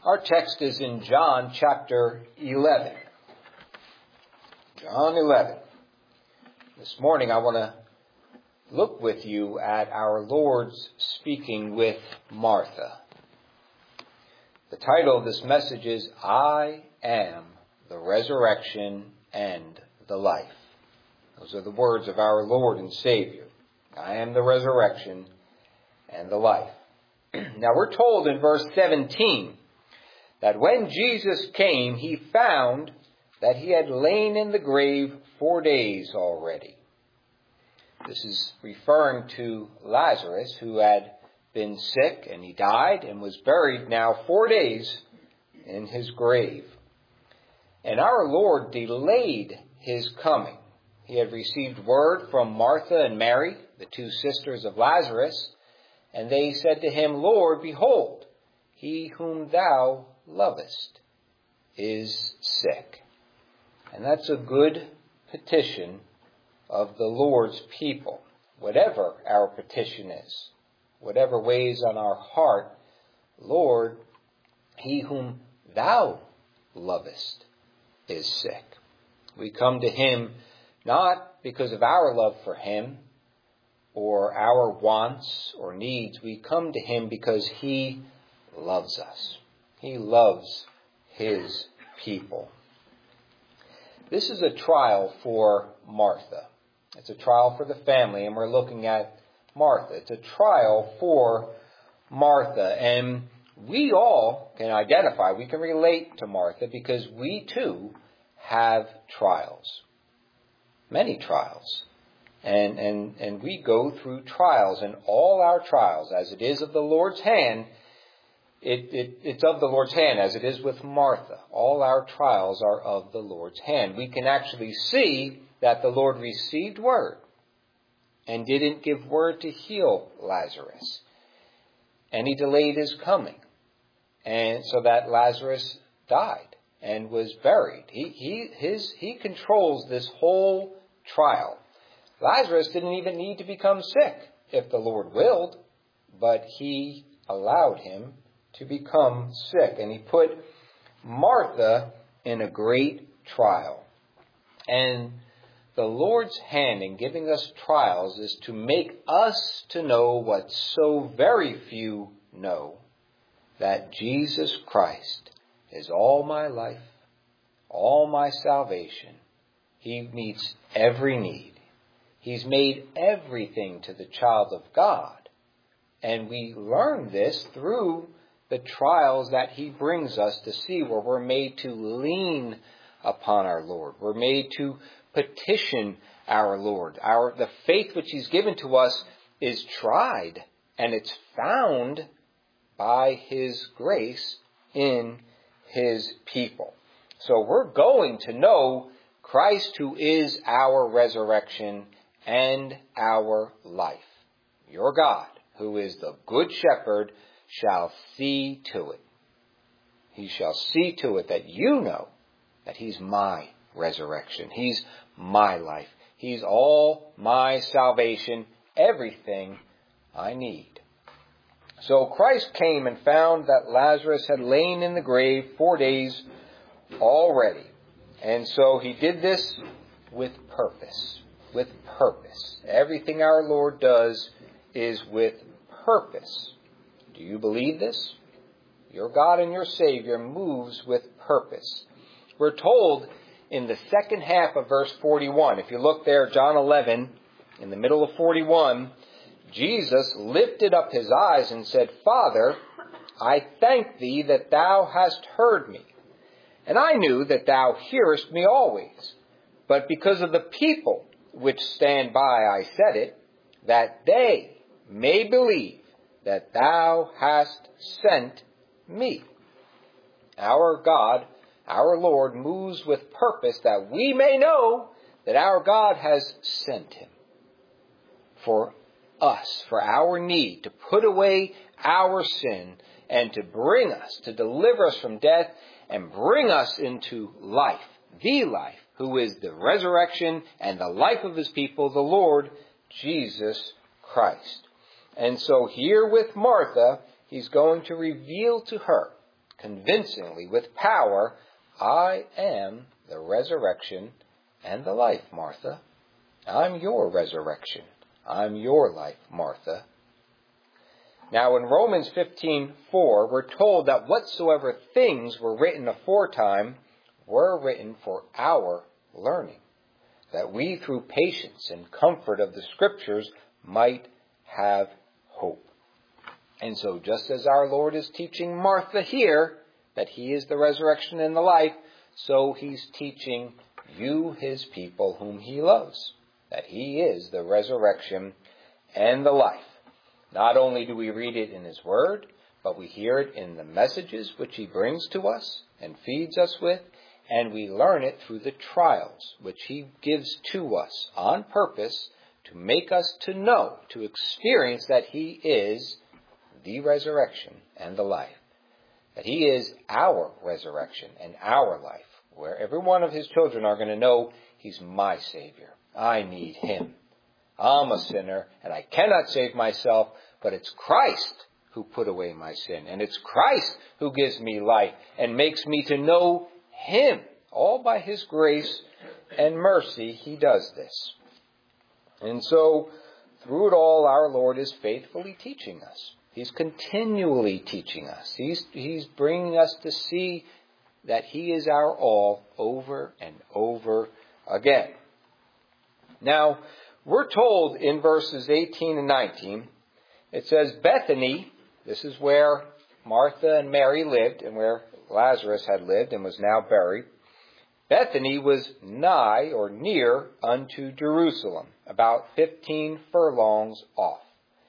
Our text is in John chapter 11. John 11. This morning I want to look with you at our Lord's speaking with Martha. The title of this message is, I am the resurrection and the life. Those are the words of our Lord and Savior. I am the resurrection and the life. Now we're told in verse 17 that when Jesus came, he found that he had lain in the grave 4 days already. This is referring to Lazarus, who had been sick and he died and was buried now 4 days in his grave. And our Lord delayed his coming. He had received word from Martha and Mary, the two sisters of Lazarus, and they said to him, Lord, behold, he whom thou lovest is sick. And that's a good petition of the Lord's people. Whatever our petition is, whatever weighs on our heart, Lord, he whom thou lovest is sick. We come to him not because of our love for him or our wants or needs. We come to him because he loves us. He loves his people. This is a trial for Martha. It's a trial for the family, and we're looking at Martha. It's a trial for Martha, and we all can identify, we can relate to Martha because we too have trials. Many trials. And we go through trials, and all our trials, as it is of the Lord's hand, it's of the Lord's hand, as it is with Martha. All our trials are of the Lord's hand. We can actually see that the Lord received word and didn't give word to heal Lazarus. And he delayed his coming, and so that Lazarus died and was buried. He controls this whole trial. Lazarus didn't even need to become sick if the Lord willed, but he allowed him to become sick. And he put Martha in a great trial. And the Lord's hand in giving us trials is to make us to know what so very few know, that Jesus Christ is all my life, all my salvation. He meets every need. He's made everything to the child of God. And we learn this through the trials that he brings us to see, where we're made to lean upon our Lord. We're made to petition our Lord. The faith which he's given to us is tried, and it's found by his grace in his people. So we're going to know Christ, who is our resurrection and our life. Your God, who is the good shepherd, shall see to it. He shall see to it that you know that he's my resurrection. He's my life. He's all my salvation, everything I need. So Christ came and found that Lazarus had lain in the grave 4 days already. And so he did this with purpose. With purpose. Everything our Lord does is with purpose. Do you believe this? Your God and your Savior moves with purpose. We're told in the second half of verse 41, if you look there, John 11, in the middle of 41, Jesus lifted up his eyes and said, Father, I thank thee that thou hast heard me. And I knew that thou hearest me always. But because of the people which stand by, I said it, that they may believe that thou hast sent me. Our God, our Lord, moves with purpose that we may know that our God has sent him for us, for our need, to put away our sin and to bring us, to deliver us from death and bring us into life, the life, who is the resurrection and the life of his people, the Lord Jesus Christ. And so here with Martha, he's going to reveal to her convincingly with power, I am the resurrection and the life, Martha. I'm your resurrection. I'm your life, Martha. Now in Romans 15:4, we're told that whatsoever things were written aforetime were written for our learning, that we through patience and comfort of the Scriptures might have hope. And so just as our Lord is teaching Martha here that He is the resurrection and the life, so He's teaching you, His people, whom He loves, that He is the resurrection and the life. Not only do we read it in His Word, but we hear it in the messages which He brings to us and feeds us with, and we learn it through the trials which He gives to us on purpose to make us to know, to experience that He is the resurrection and the life. That He is our resurrection and our life, where every one of His children are going to know He's my Savior. I need Him. I'm a sinner and I cannot save myself, but it's Christ who put away my sin. And it's Christ who gives me life and makes me to know Him. All by His grace and mercy He does this. And so, through it all, our Lord is faithfully teaching us. He's continually teaching us. He's bringing us to see that He is our all over and over again. Now, we're told in verses 18 and 19, it says, Bethany, this is where Martha and Mary lived and where Lazarus had lived and was now buried. Bethany was nigh or near unto Jerusalem, about 15 furlongs off.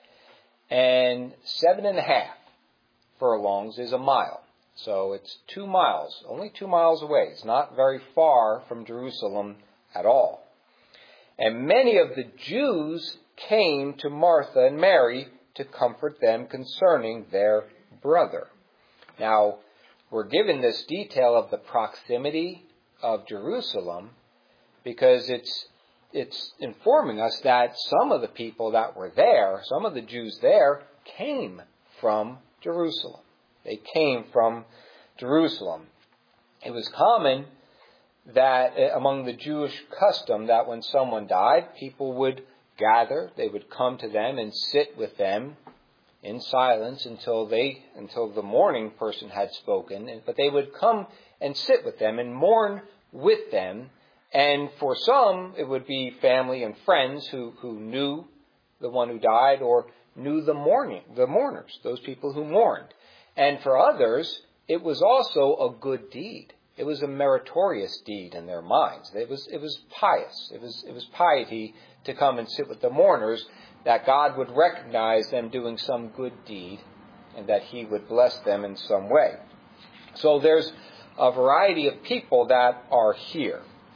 And 7.5 furlongs is a mile. So it's 2 miles, only 2 miles away. It's not very far from Jerusalem at all. And many of the Jews came to Martha and Mary to comfort them concerning their brother. Now, we're given this detail of the proximity of Jerusalem because it's informing us that some of the people that were there, some of the Jews there, came from Jerusalem. They came from Jerusalem. It was common that among the Jewish custom that when someone died, people would gather, they would come to them and sit with them in silence until the mourning person had spoken. But they would come and sit with them and mourn with them. And for some, it would be family and friends who knew the one who died or knew the mourners, those people who mourned. And for others, it was also a good deed. It was a meritorious deed in their minds. It was pious. It was piety to come and sit with the mourners, that God would recognize them doing some good deed and that He would bless them in some way. So there's a variety of people that are here.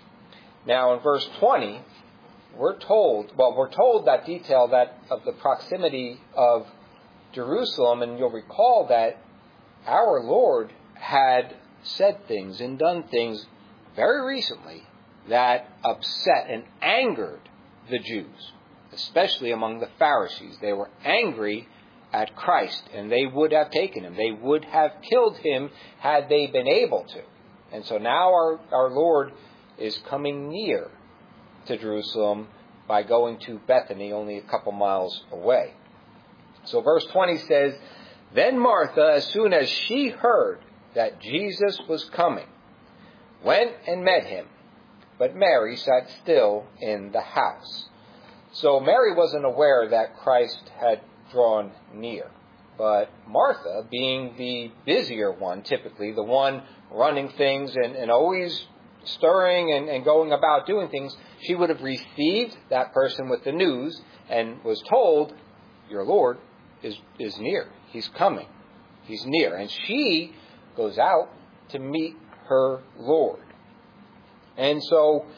Now in verse 20, we're told that detail that of the proximity of Jerusalem, and you'll recall that our Lord had said things and done things very recently that upset and angered the Jews, especially among the Pharisees. They were angry at Christ, and they would have taken Him. They would have killed Him had they been able to. And so now our Lord is coming near to Jerusalem by going to Bethany, only a couple miles away. So verse 20 says, Then Martha, as soon as she heard that Jesus was coming, went and met Him, but Mary sat still in the house. So Mary wasn't aware that Christ had drawn near. But Martha, being the busier one, typically, the one running things and always stirring and going about doing things, she would have received that person with the news and was told, Your Lord is near. He's coming. He's near. And she goes out to meet her Lord. And so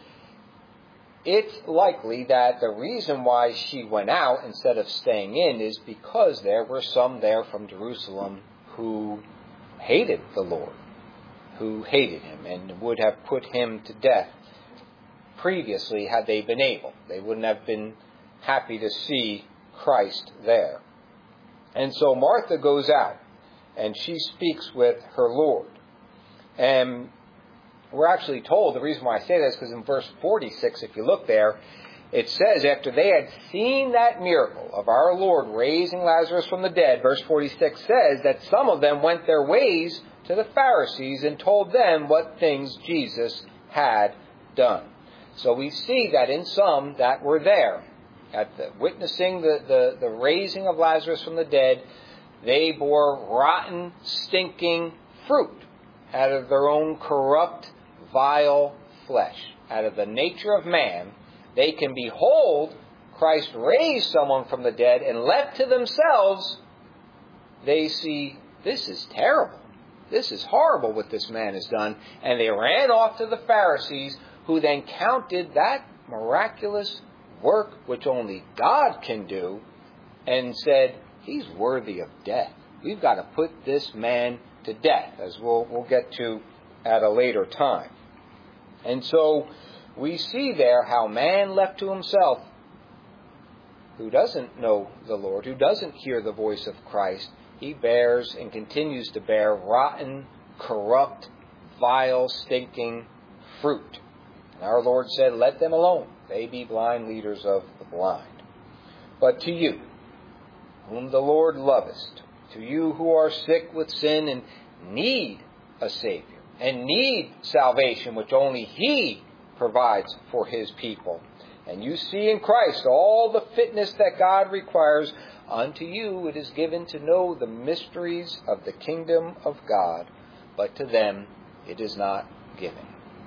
it's likely that the reason why she went out instead of staying in is because there were some there from Jerusalem who hated the Lord, who hated Him and would have put Him to death previously had they been able. They wouldn't have been happy to see Christ there. And so Martha goes out and she speaks with her Lord. And we're actually told, the reason why I say that is because in verse 46, if you look there, it says after they had seen that miracle of our Lord raising Lazarus from the dead, verse 46 says that some of them went their ways to the Pharisees and told them what things Jesus had done. So we see that in some that were there, witnessing the raising of Lazarus from the dead, they bore rotten, stinking fruit out of their own corrupt, vile flesh. Out of the nature of man, they can behold Christ raise someone from the dead, and left to themselves, they see, this is terrible. This is horrible what this man has done. And they ran off to the Pharisees, who then counted that miraculous work which only God can do, and said, he's worthy of death. We've got to put this man to death, as we'll get to at a later time. And so we see there how man left to himself, who doesn't know the Lord, who doesn't hear the voice of Christ, he bears and continues to bear rotten, corrupt, vile, stinking fruit. And our Lord said, let them alone. They be blind leaders of the blind. But to you, whom the Lord lovest, to you who are sick with sin and need a Savior, and need salvation, which only He provides for His people, and you see in Christ all the fitness that God requires, unto you it is given to know the mysteries of the kingdom of God, but to them it is not given.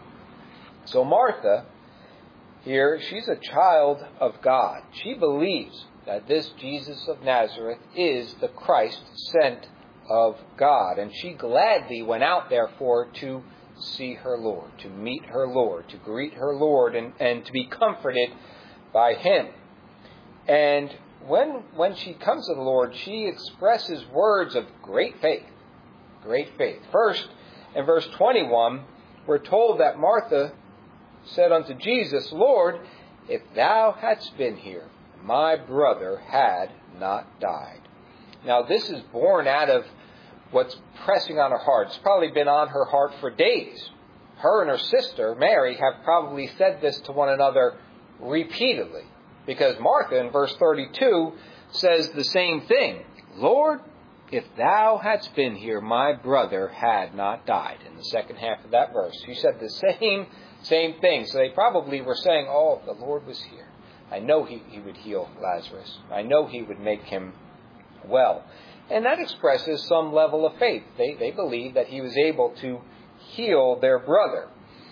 So Martha, here, she's a child of God. She believes that this Jesus of Nazareth is the Christ sent of God. And she gladly went out, therefore, to see her Lord, to meet her Lord, to greet her Lord, and to be comforted by Him. And when she comes to the Lord, she expresses words of great faith. Great faith. First, in verse 21, we're told that Martha said unto Jesus, Lord, if thou hadst been here, my brother had not died. Now this is born out of what's pressing on her heart. It's probably been on her heart for days. Her and her sister, Mary, have probably said this to one another repeatedly. Because Martha, in verse 32, says the same thing. Lord, if thou hadst been here, my brother had not died. In the second half of that verse, she said the same thing. So they probably were saying, oh, if the Lord was here, I know he would heal Lazarus. I know He would make him well. And that expresses some level of faith. They believe that He was able to heal their brother.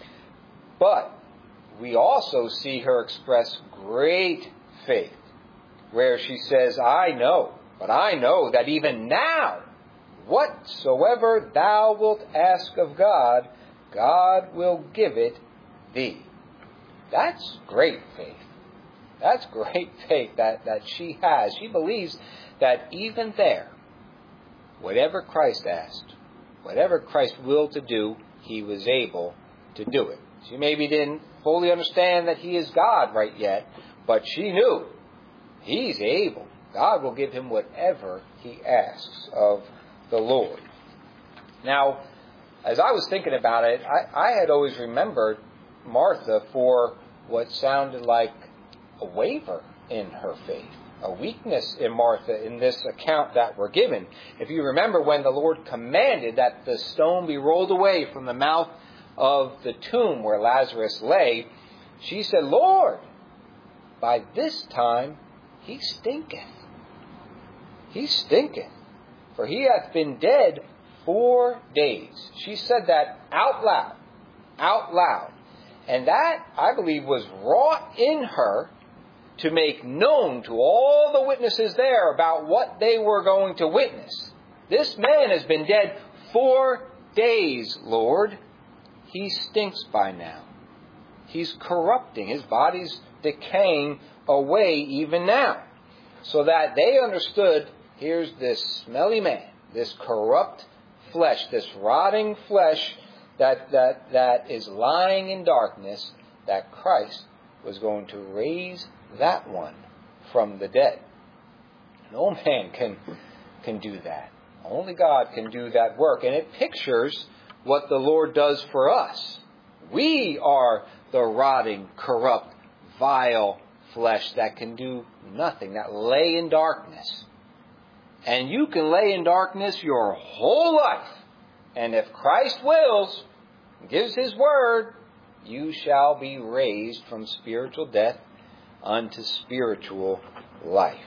But we also see her express great faith, where she says, I know that even now, whatsoever thou wilt ask of God, God will give it thee. That's great faith. That's great faith that she has. She believes that even there, whatever Christ asked, whatever Christ willed to do, He was able to do it. She maybe didn't fully understand that He is God right yet, but she knew He's able. God will give him whatever he asks of the Lord. Now, as I was thinking about it, I had always remembered Martha for what sounded like a waver in her faith, a weakness in Martha in this account that we're given. If you remember when the Lord commanded that the stone be rolled away from the mouth of the tomb where Lazarus lay, she said, Lord, by this time he stinketh. He stinketh, for he hath been dead 4 days. She said that out loud. And that, I believe, was wrought in her to make known to all the witnesses there about what they were going to witness. This man has been dead 4 days, Lord. He stinks by now. He's corrupting. His body's decaying away even now. So that they understood, here's this smelly man, this corrupt flesh, this rotting flesh that is lying in darkness, that Christ was going to raise that one from the dead. No man can do that. Only God can do that work. And it pictures what the Lord does for us. We are the rotting, corrupt, vile flesh that can do nothing, that lay in darkness. And you can lay in darkness your whole life. And if Christ wills, gives His word, you shall be raised from spiritual death unto spiritual life.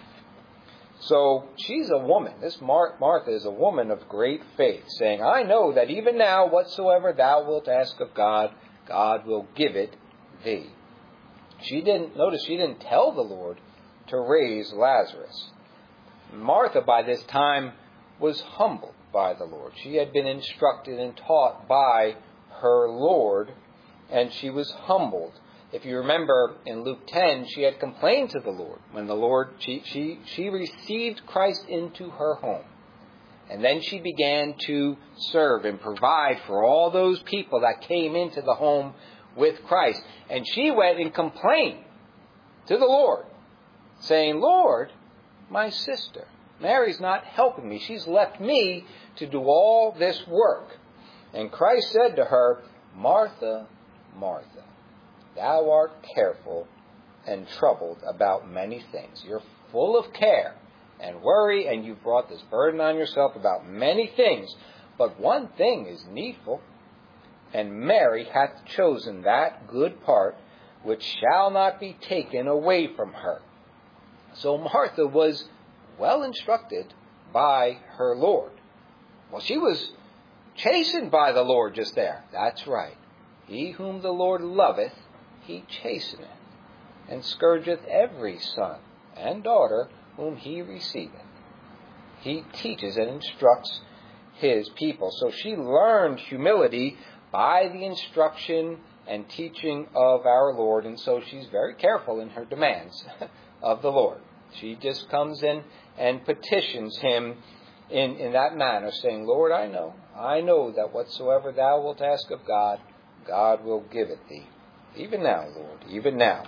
So she's a woman. This Martha is a woman of great faith, saying, I know that even now whatsoever thou wilt ask of God, God will give it thee. She didn't tell the Lord to raise Lazarus. Martha by this time was humbled by the Lord. She had been instructed and taught by her Lord, and she was humbled. If you remember in Luke 10, she had complained to the Lord when the Lord, she received Christ into her home. And then she began to serve and provide for all those people that came into the home with Christ. And she went and complained to the Lord, saying, Lord, my sister, Mary's not helping me. She's left me to do all this work. And Christ said to her, Martha, Martha, thou art careful and troubled about many things. You're full of care and worry, and you've brought this burden on yourself about many things. But one thing is needful, and Mary hath chosen that good part which shall not be taken away from her. So Martha was well instructed by her Lord. Well, she was chastened by the Lord just there. That's right. He whom the Lord loveth, He chasteneth, and scourgeth every son and daughter whom He receiveth. He teaches and instructs His people. So she learned humility by the instruction and teaching of our Lord, and so she's very careful in her demands of the Lord. She just comes in and petitions Him in that manner, saying, Lord, I know that whatsoever thou wilt ask of God, God will give it thee. Even now, Lord, even now.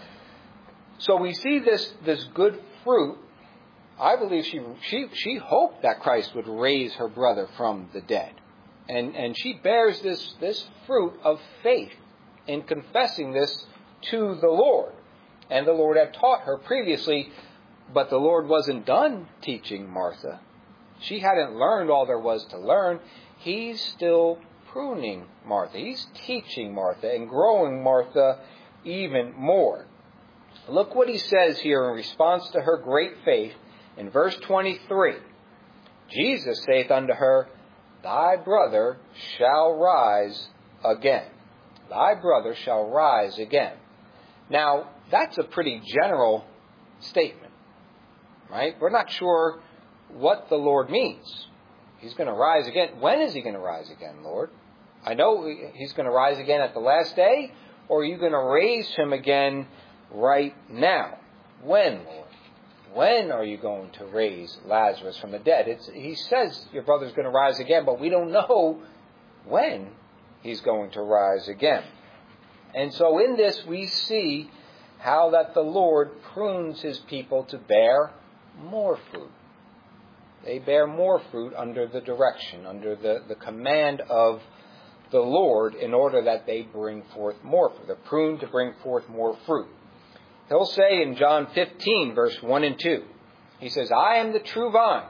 So we see this good fruit. I believe she hoped that Christ would raise her brother from the dead. And she bears this fruit of faith in confessing this to the Lord. And the Lord had taught her previously, but the Lord wasn't done teaching Martha. She hadn't learned all there was to learn. He's still pruning Martha. He's teaching Martha and growing Martha even more. Look what He says here in response to her great faith in verse 23. Jesus saith unto her, Thy brother shall rise again. Thy brother shall rise again. Now, that's a pretty general statement, right? We're not sure what the Lord means. He's going to rise again. When is He going to rise again, Lord? I know He's going to rise again at the last day, or are you going to raise Him again right now? When, Lord? When are you going to raise Lazarus from the dead? He says your brother's going to rise again, but we don't know when He's going to rise again. And so in this we see how that the Lord prunes His people to bear more fruit. They bear more fruit under the direction, under the command of the Lord, in order that they bring forth more fruit. They're pruned to bring forth more fruit. He'll say in John 15, verse 1 and 2, He says, I am the true vine,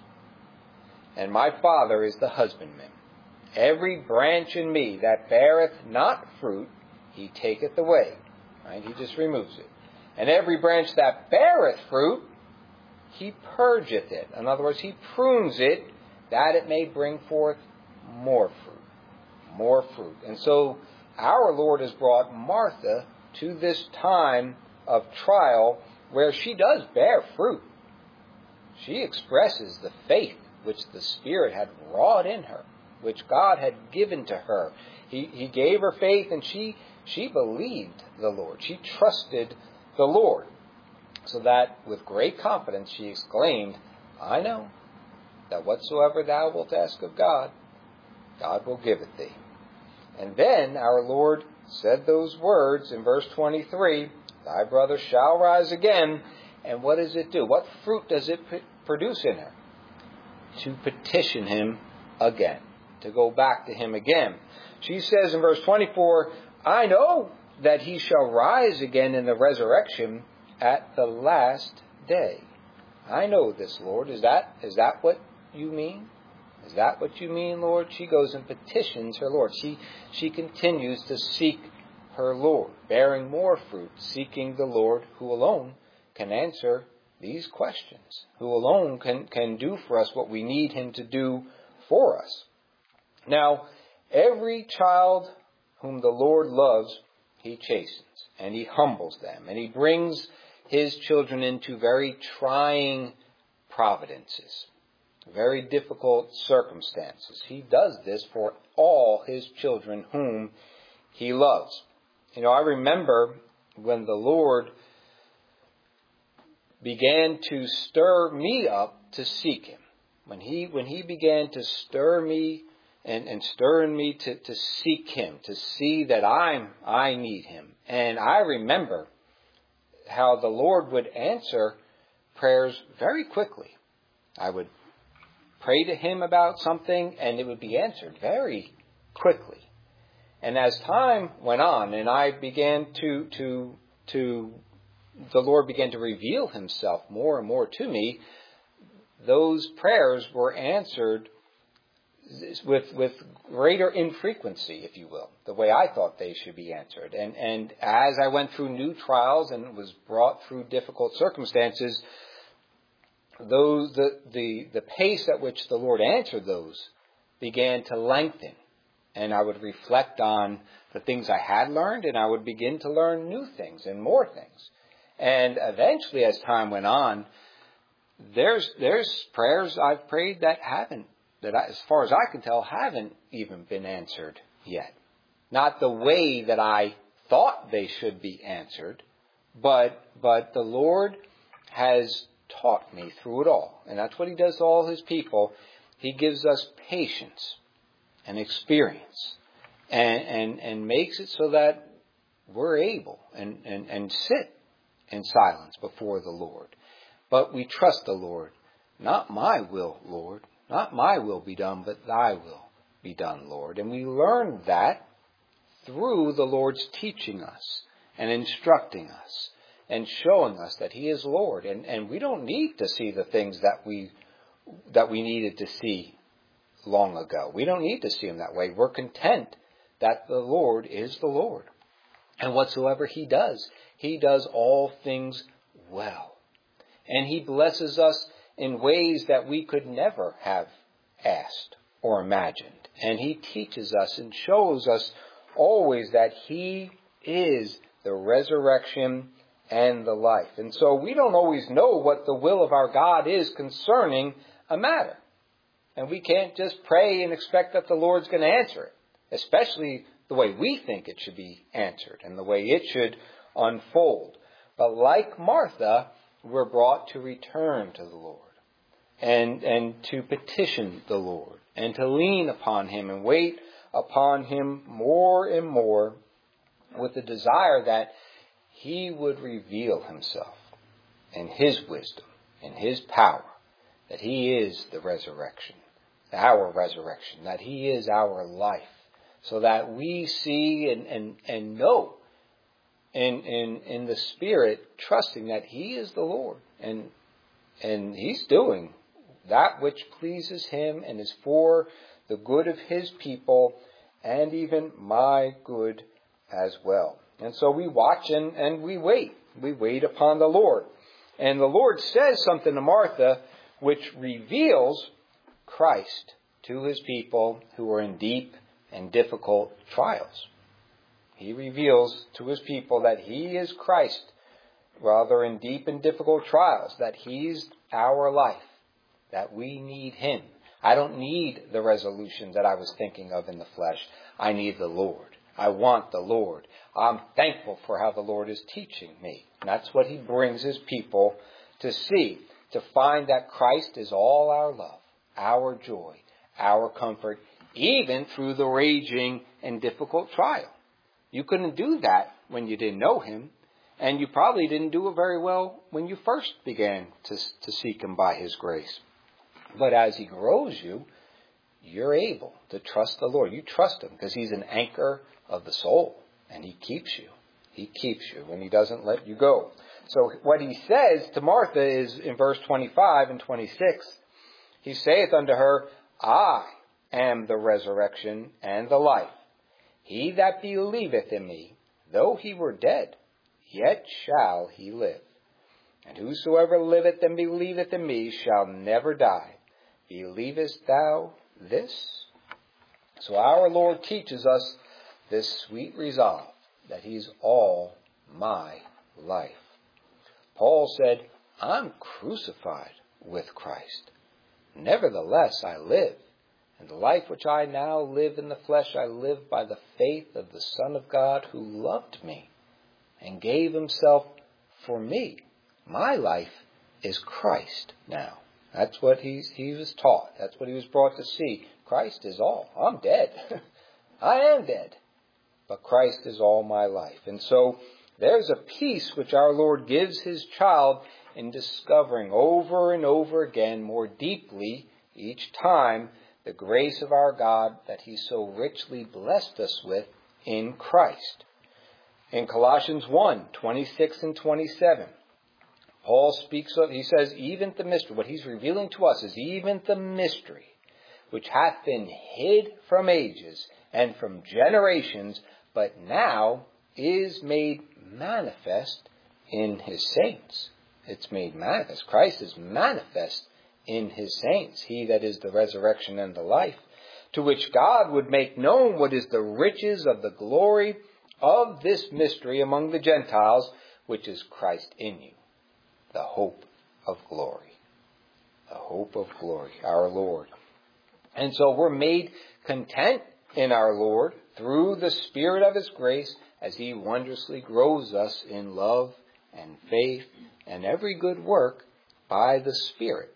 and my Father is the husbandman. Every branch in me that beareth not fruit, He taketh away. Right? He just removes it. And every branch that beareth fruit, He purgeth it. In other words, He prunes it that it may bring forth more fruit. More fruit. And so our Lord has brought Martha to this time of trial where she does bear fruit. She expresses the faith which the Spirit had wrought in her, which God had given to her. He gave her faith, and she believed the Lord. She trusted the Lord. So that with great confidence she exclaimed, I know that whatsoever thou wilt ask of God, God will give it thee. And then our Lord said those words in verse 23, Thy brother shall rise again. And what does it do? What fruit does it produce in her? to petition him again, to go back to him again. She says in verse 24, I know that he shall rise again in the resurrection at the last day. I know this, Lord. Is that what you mean? Is that what you mean, Lord? She goes and petitions her Lord. She continues to seek her Lord, bearing more fruit, seeking the Lord who alone can answer these questions, who alone can do for us what we need him to do for us. Now, every child whom the Lord loves, he chastens, and he humbles them, and he brings his children into very trying providences, very difficult circumstances. He does this for all his children whom he loves. I remember when the Lord began to stir me up to seek him. When he began to stir me and stir in me to seek him, to see that I need him. And I remember how the Lord would answer prayers very quickly. I would pray to him about something and it would be answered very quickly. And as time went on and I began the Lord began to reveal himself more and more to me, those prayers were answered with greater infrequency, if you will, the way I thought they should be answered. And as I went through new trials and was brought through difficult circumstances, the pace at which the Lord answered those began to lengthen. And I would reflect on the things I had learned, and I would begin to learn new things and more things. And eventually, as time went on, there's prayers I've prayed that as far as I can tell, haven't even been answered yet. Not the way that I thought they should be answered, but the Lord has taught me through it all. And that's what he does to all his people. He gives us patience and experience and makes it so that we're able and sit in silence before the Lord. But we trust the Lord. Not my will, Lord. Not my will be done, but thy will be done, Lord. And we learn that through the Lord's teaching us and instructing us and showing us that he is Lord. And we don't need to see the things that we needed to see long ago. We don't need to see him that way. We're content that the Lord is the Lord. And whatsoever he does all things well. And he blesses us in ways that we could never have asked or imagined. And he teaches us and shows us always that he is the resurrection and the life. And so we don't always know what the will of our God is concerning a matter. And we can't just pray and expect that the Lord's going to answer it, especially the way we think it should be answered and the way it should unfold. But like Martha, we're brought to return to the Lord and to petition the Lord and to lean upon him and wait upon him more and more with the desire that he would reveal himself in his wisdom, in his power, that he is the resurrection, our resurrection, that he is our life, so that we see and know in the Spirit, trusting that he is the Lord and he's doing that which pleases him and is for the good of his people and even my good as well. And so we watch and we wait. We wait upon the Lord. And the Lord says something to Martha which reveals Christ to his people who are in deep and difficult trials. He reveals to his people that he is Christ while they're in deep and difficult trials, that he's our life, that we need him. I don't need the resolution that I was thinking of in the flesh. I need the Lord. I want the Lord. I'm thankful for how the Lord is teaching me. And that's what he brings his people to see, to find that Christ is all our love, our joy, our comfort, even through the raging and difficult trial. You couldn't do that when you didn't know him, and you probably didn't do it very well when you first began to seek him by his grace. But as he grows you, you're able to trust the Lord. You trust him because he's an anchor of the soul, and he keeps you. He keeps you and he doesn't let you go. So what he says to Martha is in verse 25 and 26, he saith unto her, I am the resurrection and the life. He that believeth in me, though he were dead, yet shall he live. And whosoever liveth and believeth in me shall never die. Believest thou this? So our Lord teaches us this sweet resolve that he's all my life. Paul said, I'm crucified with Christ. Nevertheless I live. And the life which I now live in the flesh, I live by the faith of the Son of God who loved me and gave himself for me. My life is Christ now. That's what he was taught. That's what he was brought to see. Christ is all. I'm dead. I am dead. But Christ is all my life. And so there's a peace which our Lord gives his child in discovering over and over again more deeply each time the grace of our God that he so richly blessed us with in Christ. In Colossians 1:26 and 27, Paul speaks of, he says, even the mystery, what he's revealing to us is even the mystery which hath been hid from ages and from generations, but now is made manifest in his saints. It's made manifest. Christ is manifest in his saints, he that is the resurrection and the life, to which God would make known what is the riches of the glory of this mystery among the Gentiles, which is Christ in you, the hope of glory. The hope of glory, our Lord. And so we're made content in our Lord through the Spirit of his grace as he wondrously grows us in love and faith and every good work by the Spirit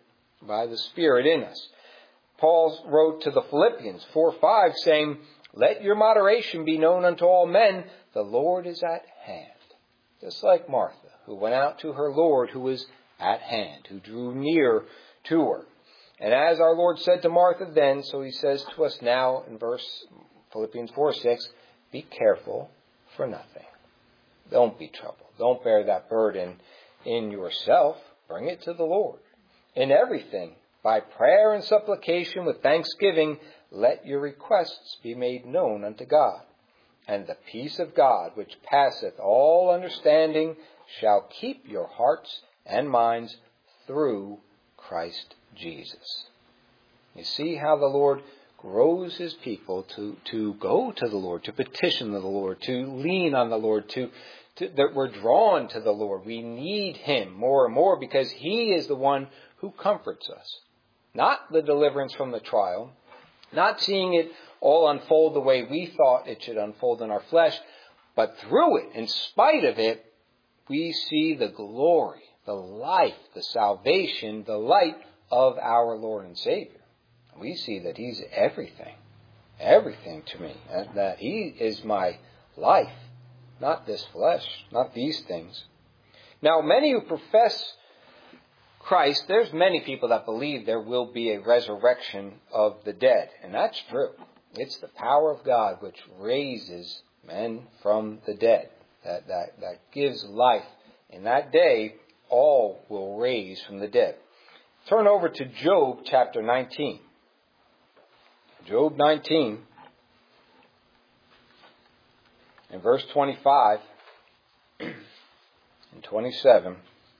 in us. Paul wrote to the Philippians 4:5 saying, let your moderation be known unto all men, the Lord is at hand. Just like Martha, who went out to her Lord who is at hand, who drew near to her. And as our Lord said to Martha then, so he says to us now in Philippians 4:6, be careful for nothing. Don't be troubled. Don't bear that burden in yourself. Bring it to the Lord. In everything, by prayer and supplication with thanksgiving, let your requests be made known unto God. And the peace of God, which passeth all understanding, shall keep your hearts and minds through Christ Jesus. You see how the Lord grows his people to go to the Lord, to petition the Lord, to lean on the Lord, that we're drawn to the Lord. We need him more and more because he is the one who comforts us. Not the deliverance from the trial, not seeing it all unfold the way we thought it should unfold in our flesh, but through it, in spite of it, we see the glory, the life, the salvation, the light of our Lord and Savior. We see that he's everything to me, and that he is my life, not this flesh, not these things. Now, many who profess Christ, there's many people that believe there will be a resurrection of the dead, and that's true. It's the power of God which raises men from the dead, that gives life. In that day, all will raise from the dead. Turn over to Job chapter 19. Job 19, in verse 25 and 27.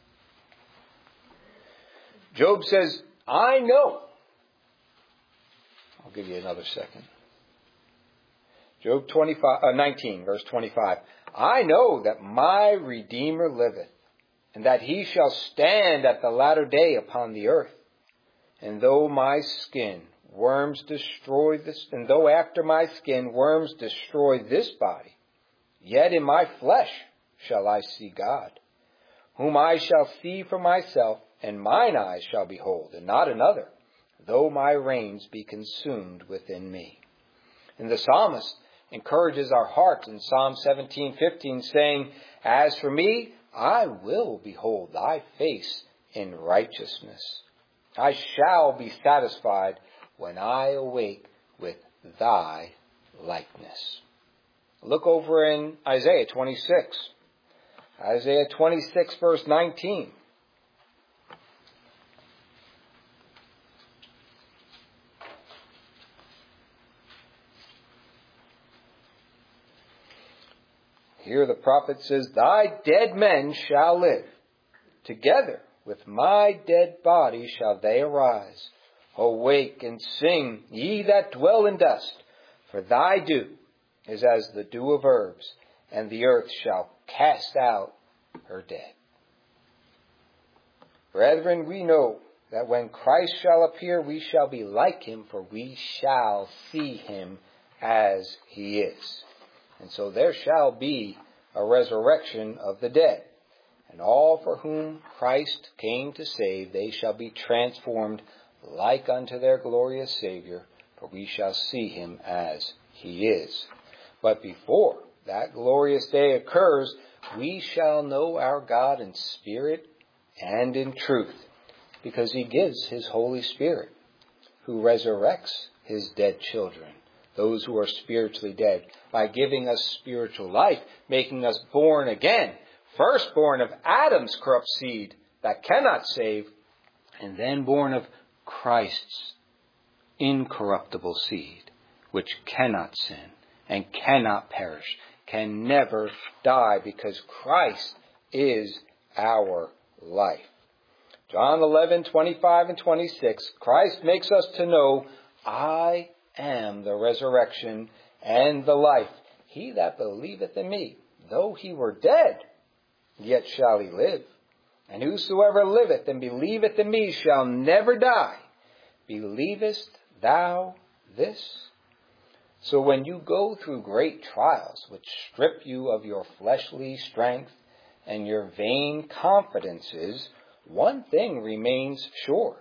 Job says, I know. I'll give you another second. Job 19, verse 25. I know that my Redeemer liveth, and that he shall stand at the latter day upon the earth. And though my skin worms destroy this, and though after my skin worms destroy this body, yet in my flesh shall I see God, whom I shall see for myself, and mine eyes shall behold, and not another, though my reins be consumed within me. And the psalmist encourages our heart in Psalm 17:15, saying, as for me, I will behold thy face in righteousness. I shall be satisfied when I awake with thy likeness. Look over in Isaiah 26. Isaiah 26 verse 19. Here the prophet says, thy dead men shall live. Together with my dead body shall they arise. Awake and sing, ye that dwell in dust, for thy dew is as the dew of herbs, and the earth shall cast out her dead. Brethren, we know that when Christ shall appear, we shall be like him, for we shall see him as he is. And so there shall be a resurrection of the dead. And all for whom Christ came to save, they shall be transformed like unto their glorious Savior, for we shall see him as he is. But before that glorious day occurs, we shall know our God in spirit and in truth, because he gives his Holy Spirit, who resurrects his dead children, those who are spiritually dead, by giving us spiritual life, making us born again, firstborn of Adam's corrupt seed that cannot save, and then born of Christ's incorruptible seed, which cannot sin and cannot perish, can never die, because Christ is our life. John 11:25 and 26, Christ makes us to know, I am the resurrection and the life. He that believeth in me, though he were dead, yet shall he live. And whosoever liveth and believeth in me shall never die. Believest thou this? So when you go through great trials, which strip you of your fleshly strength and your vain confidences, one thing remains sure.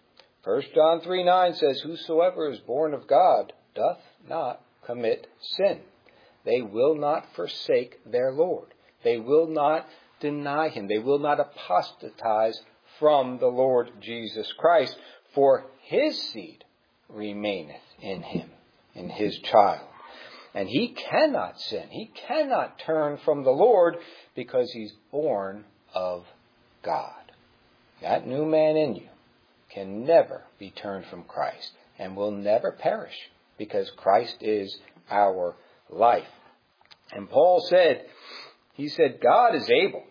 1 John 3:9 says, whosoever is born of God doth not commit sin. They will not forsake their Lord. They will not deny him. They will not apostatize from the Lord Jesus Christ, for his seed remaineth in him, in his child. And he cannot sin. He cannot turn from the Lord, because he's born of God. That new man in you can never be turned from Christ and will never perish, because Christ is our life. And Paul said, he said, God is able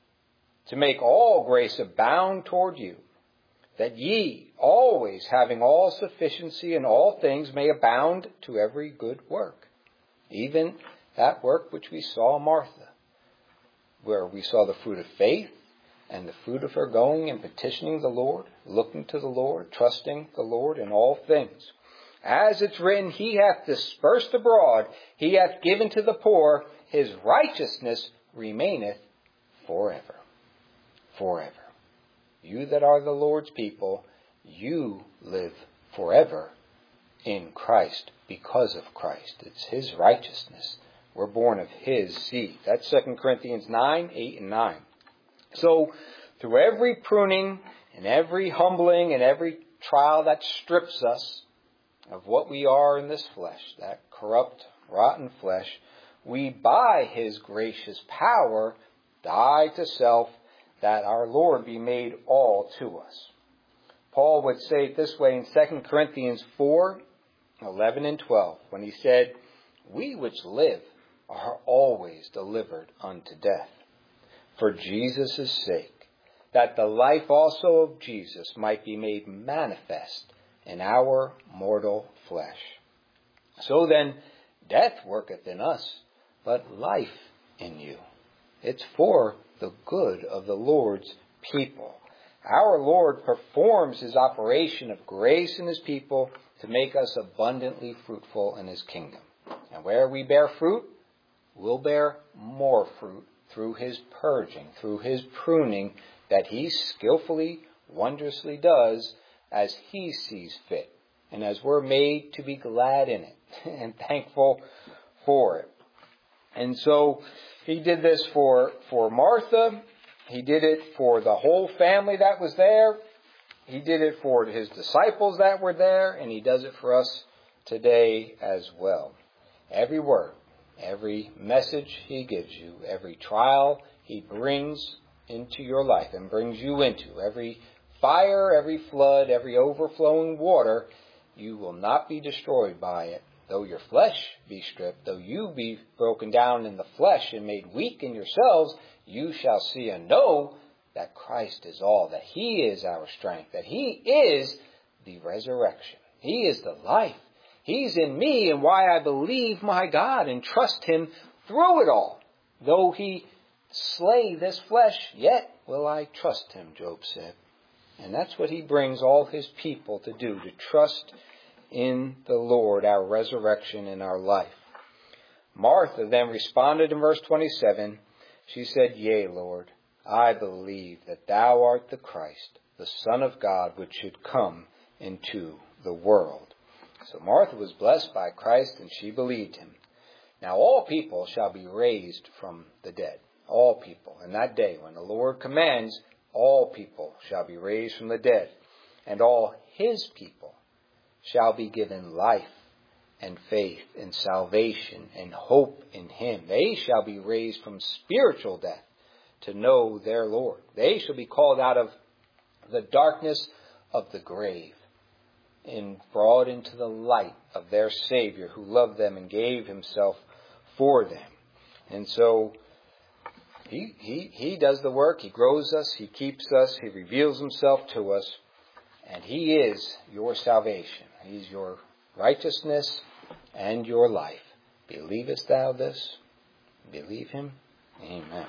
to make all grace abound toward you, that ye always having all sufficiency in all things may abound to every good work. Even that work which we saw Martha, where we saw the fruit of faith and the fruit of her going and petitioning the Lord, looking to the Lord, trusting the Lord in all things. As it's written, he hath dispersed abroad, he hath given to the poor, his righteousness remaineth forever. Forever. You that are the Lord's people, you live forever in Christ, because of Christ. It's his righteousness. We're born of his seed. That's 2 Corinthians 9:8 and 9. So, through every pruning and every humbling and every trial that strips us of what we are in this flesh, that corrupt, rotten flesh, we, by his gracious power, die to self, that our Lord be made all to us. Paul would say it this way in 2 Corinthians 4:11 and 12, when he said, we which live are always delivered unto death, for Jesus' sake, that the life also of Jesus might be made manifest in our mortal flesh. So then, death worketh in us, but life in you. It's for the good of the Lord's people. Our Lord performs his operation of grace in his people to make us abundantly fruitful in his kingdom. And where we bear fruit, we'll bear more fruit through his purging, through his pruning that he skillfully, wondrously does as he sees fit, and as we're made to be glad in it and thankful for it. And so he did this for Martha. He did it for the whole family that was there. He did it for his disciples that were there, and he does it for us today as well. Every word, every message he gives you, every trial he brings into your life and brings you into, every fire, every flood, every overflowing water, you will not be destroyed by it. Though your flesh be stripped, though you be broken down in the flesh and made weak in yourselves, you shall see and know that Christ is all, that he is our strength, that he is the resurrection. He is the life. He's in me, and why I believe my God and trust him through it all. Though he slay this flesh, yet will I trust him, Job said. And that's what he brings all his people to do, to trust in the Lord, our resurrection and our life. Martha then responded in verse 27. She said, Yea, Lord, I believe that thou art the Christ, the Son of God, which should come into the world. So Martha was blessed by Christ, and she believed him. Now all people shall be raised from the dead. All people. In that day when the Lord commands, all people shall be raised from the dead. And all his people shall be given life and faith and salvation and hope in him. They shall be raised from spiritual death to know their Lord. They shall be called out of the darkness of the grave and brought into the light of their Savior, who loved them and gave himself for them. And so he does the work. He grows us. He keeps us. He reveals himself to us. And he is your salvation. He's your righteousness and your life. Believest thou this? Believe him? Amen.